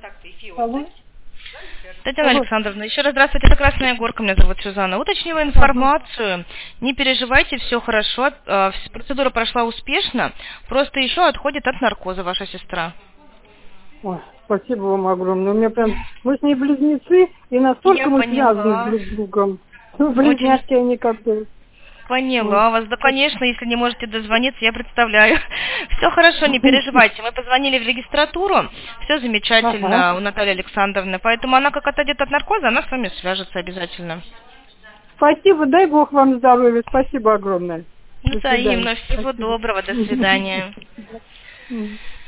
Алло. Татьяна Александровна, еще раз здравствуйте, это Красная Горка, меня зовут Сюзанна. Уточнила информацию, не переживайте, все хорошо, процедура прошла успешно, просто еще отходит от наркоза ваша сестра. Ой, спасибо вам огромное. У меня прям, мы с ней близнецы, и настолько Я мы поняла. связаны друг с другом. Близняшки они как-то. Поняла вас, да, конечно, если не можете дозвониться, я представляю. Все хорошо, не переживайте. Мы позвонили в регистратуру, все замечательно Ага. у Натальи Александровны, поэтому она как отойдет от наркоза, она с вами свяжется обязательно. Спасибо, дай Бог вам здоровья. Спасибо огромное. До свидания. Взаимно, всего доброго, до свидания. Спасибо.